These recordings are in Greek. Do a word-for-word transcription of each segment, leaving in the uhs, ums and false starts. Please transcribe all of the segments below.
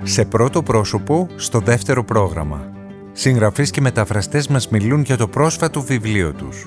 Σε πρώτο πρόσωπο, στο δεύτερο πρόγραμμα. Συγγραφείς και μεταφραστές μας μιλούν για το πρόσφατο βιβλίο τους.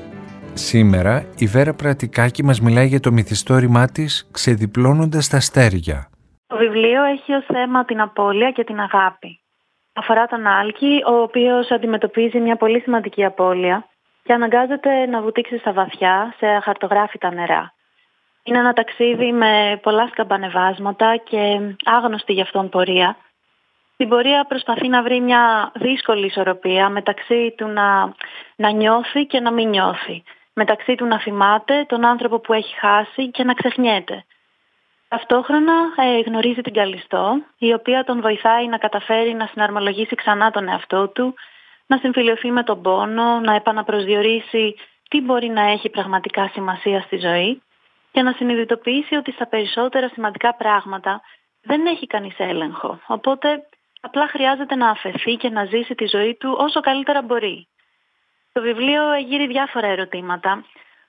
Σήμερα, η Βέρα Πρατικάκη μας μιλάει για το μυθιστόρημά της «Ξεδιπλώνοντας τα αστέρια». Το βιβλίο έχει ως θέμα την απώλεια και την αγάπη. Αφορά τον Άλκη, ο οποίος αντιμετωπίζει μια πολύ σημαντική απώλεια και αναγκάζεται να βουτήξει στα βαθιά, σε αχαρτογράφητα νερά. Είναι ένα ταξίδι με πολλά σκαμπανεβάσματα και άγνωστη γι' αυτόν πορεία. Στην πορεία προσπαθεί να βρει μια δύσκολη ισορροπία μεταξύ του να, να νιώθει και να μην νιώθει. Μεταξύ του να θυμάται τον άνθρωπο που έχει χάσει και να ξεχνιέται. Ταυτόχρονα ε, γνωρίζει την Καλιστό, η οποία τον βοηθάει να καταφέρει να συναρμολογήσει ξανά τον εαυτό του, να συμφιλειωθεί με τον πόνο, να επαναπροσδιορίσει τι μπορεί να έχει πραγματικά σημασία στη ζωή και να συνειδητοποιήσει ότι στα περισσότερα σημαντικά πράγματα δεν έχει κανείς έλεγχο. Οπότε απλά χρειάζεται να αφαιθεί και να ζήσει τη ζωή του όσο καλύτερα μπορεί. Το βιβλίο εγείρει διάφορα ερωτήματα,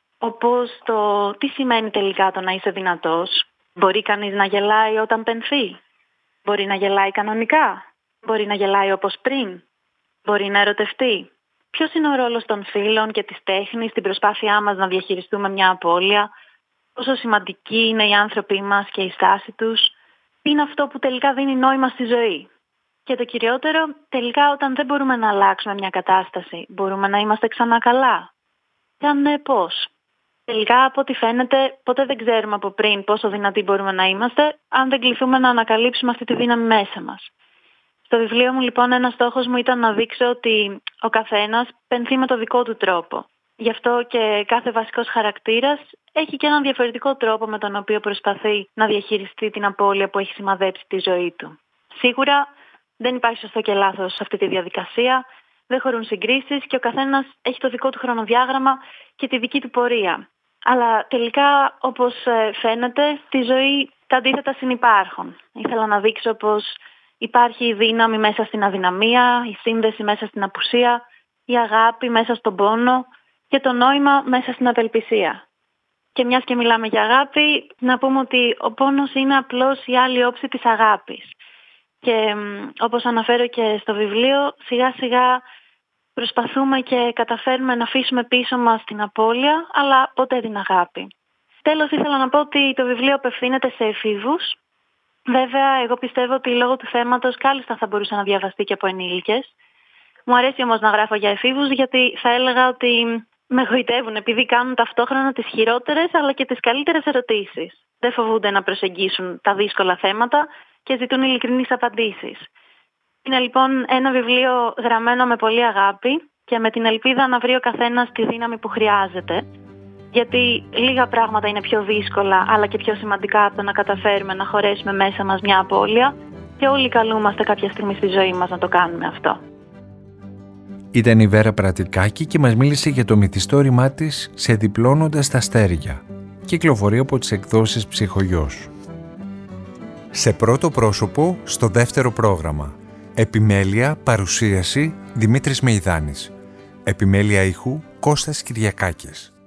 όπως το τι σημαίνει τελικά το να είσαι δυνατός. Μπορεί κανείς να γελάει όταν πενθεί? Μπορεί να γελάει κανονικά? Μπορεί να γελάει όπως πριν? Μπορεί να ερωτευτεί? Ποιος είναι ο ρόλος των φίλων και της τέχνης στην προσπάθειά μας να διαχειριστούμε μια απώλεια? Πόσο σημαντικοί είναι οι άνθρωποι μας και η στάση τους? Τι είναι αυτό που τελικά δίνει νόημα στη ζωή? Και το κυριότερο, τελικά όταν δεν μπορούμε να αλλάξουμε μια κατάσταση, μπορούμε να είμαστε ξανά καλά? Και αν ναι, πώς? Τελικά, από ό,τι φαίνεται, ποτέ δεν ξέρουμε από πριν πόσο δυνατοί μπορούμε να είμαστε, αν δεν κληθούμε να ανακαλύψουμε αυτή τη δύναμη μέσα μας. Στο βιβλίο μου, λοιπόν, ένας στόχος μου ήταν να δείξω ότι ο καθένας πενθεί με το δικό του τρόπο. Γι' αυτό και κάθε βασικός χαρακτήρας έχει και έναν διαφορετικό τρόπο με τον οποίο προσπαθεί να διαχειριστεί την απώλεια που έχει σημαδέψει τη ζωή του. Σίγουρα δεν υπάρχει σωστό και λάθος σε αυτή τη διαδικασία, δεν χωρούν συγκρίσεις και ο καθένας έχει το δικό του χρονοδιάγραμμα και τη δική του πορεία. Αλλά τελικά, όπως φαίνεται, στη ζωή τα αντίθετα συνυπάρχουν. Ήθελα να δείξω πως υπάρχει η δύναμη μέσα στην αδυναμία, η σύνδεση μέσα στην απουσία, η αγάπη μέσα στον πόνο και το νόημα μέσα στην απελπισία. Και μιας και μιλάμε για αγάπη, να πούμε ότι ο πόνος είναι απλώς η άλλη όψη της αγάπης. Και όπως αναφέρω και στο βιβλίο, σιγά σιγά προσπαθούμε και καταφέρουμε να αφήσουμε πίσω μας την απώλεια, αλλά ποτέ την αγάπη. Τέλος, ήθελα να πω ότι το βιβλίο απευθύνεται σε εφήβους. Βέβαια, εγώ πιστεύω ότι λόγω του θέματος κάλλιστα θα μπορούσε να διαβαστεί και από ενήλικες. Μου αρέσει όμως να γράφω για εφήβους, γιατί θα έλεγα ότι με γοητεύουν, επειδή κάνουν ταυτόχρονα τις χειρότερες αλλά και τις καλύτερες ερωτήσεις. Δεν φοβούνται να προσεγγίσουν τα δύσκολα θέματα και ζητούν ειλικρινείς απαντήσεις. Είναι λοιπόν ένα βιβλίο γραμμένο με πολύ αγάπη και με την ελπίδα να βρει ο καθένας τη δύναμη που χρειάζεται. Γιατί λίγα πράγματα είναι πιο δύσκολα αλλά και πιο σημαντικά από το να καταφέρουμε να χωρέσουμε μέσα μας μια απώλεια και όλοι καλούμαστε κάποια στιγμή στη ζωή μας να το κάνουμε αυτό. Ήταν η Βέρα Πρατικάκη και μας μίλησε για το μυθιστόρημά της «Ξεδιπλώνοντας τα αστέρια». Κυκλοφορεί από τις εκδόσεις Ψυχογιός. Σε πρώτο πρόσωπο, στο δεύτερο πρόγραμμα. Επιμέλεια, παρουσίαση, Δημήτρης Μεϊδάνης. Επιμέλεια ήχου, Κώστας Κυριακάκης.